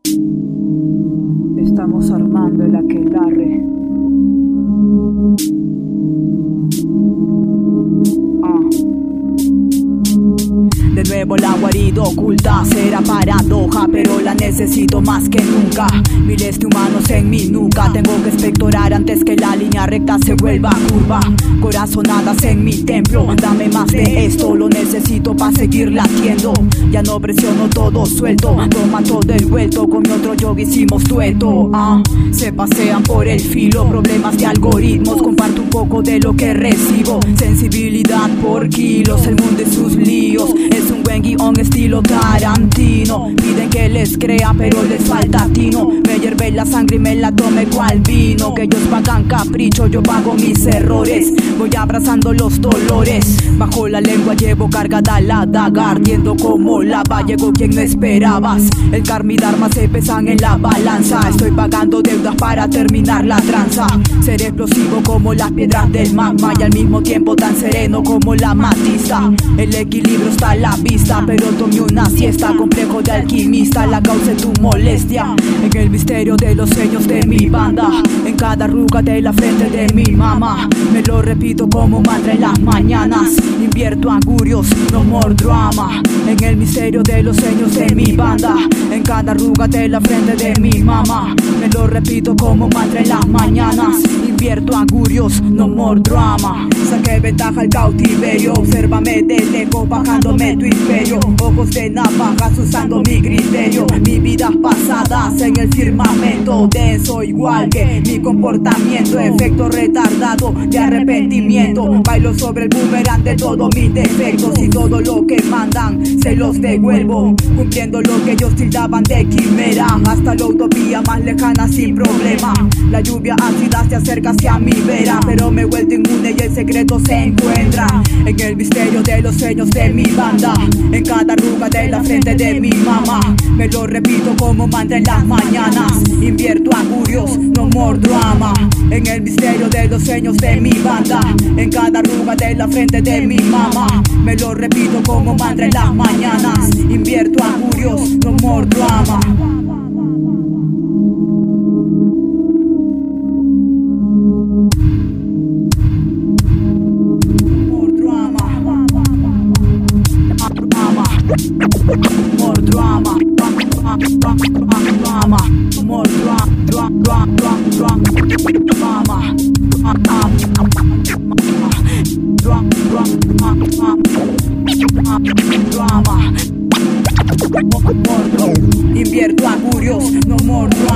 Estamos armando el aquelarre. De nuevo la guarida oculta será paradoja, pero la necesito más que nunca. Miles de humanos en mi nuca, tengo que expectorar antes que la línea recta se vuelva curva. Corazonadas en mi templo, dame más de esto, lo necesito para seguir latiendo. Ya no presiono todo suelto, toma todo el vuelto, con mi otro yoga hicimos dueto. Se pasean por el filo, problemas de algoritmos, comparto un poco de lo que recibo. Sensibilidad por kilos, el mundo y sus líos. Es un buen guión estilo Tarantino. Piden que les crea pero les falta tino. Me hierve la sangre y me la tome cual vino. Que ellos pagan capricho, yo pago mis errores. Voy abrazando los dolores. Bajo la lengua llevo cargada la daga, ardiendo como lava. Llegó quien no esperabas. El karma y dharma se pesan en la balanza. Estoy pagando deudas para terminar la tranza. Ser explosivo como las piedras del magma y al mismo tiempo tan sereno como la matiza. El equilibrio está a la vista, pero tomé una siesta. Complejo de alquimista, la causa de tu molestia. En el misterio de los sueños de mi banda, en cada arruga de la frente de mi mamá. Me lo repito como mantra en las mañanas. Invierto augurios, no more drama. En el misterio de los sueños de mi banda, en cada arruga de la frente de mi mamá. Me lo repito como mantra en las mañanas. Invierto augurios, no more drama. Saqué ventaja al cautiverio, obsérvame de lejos bajándome tu imperio. Ojos de navajas usando mi criterio. Mis vidas pasadas en el firmamento denso, igual que mi comportamiento. Efecto retardado de arrepentimiento. Bailo sobre el boomerang de todos mis defectos, y todo lo que mandan se los devuelvo, cumpliendo lo que ellos tildaban de quimera. Hasta la utopía más lejana sin problema. La lluvia ácida se acerca hacia mi vera, pero me he vuelto inmune y el secreto se encuentra en el misterio de los sueños de mi banda, en cada arruga de la frente de mi mamá. Me lo repito como mantra en las mañanas. Invierto augurios, no more drama. En el misterio de los sueños de mi banda, en cada arruga de la frente de mi mamá. Me lo repito como mantra en las mañanas. Invierto augurios, no more drama. More drama, invierto augurios, no more drama.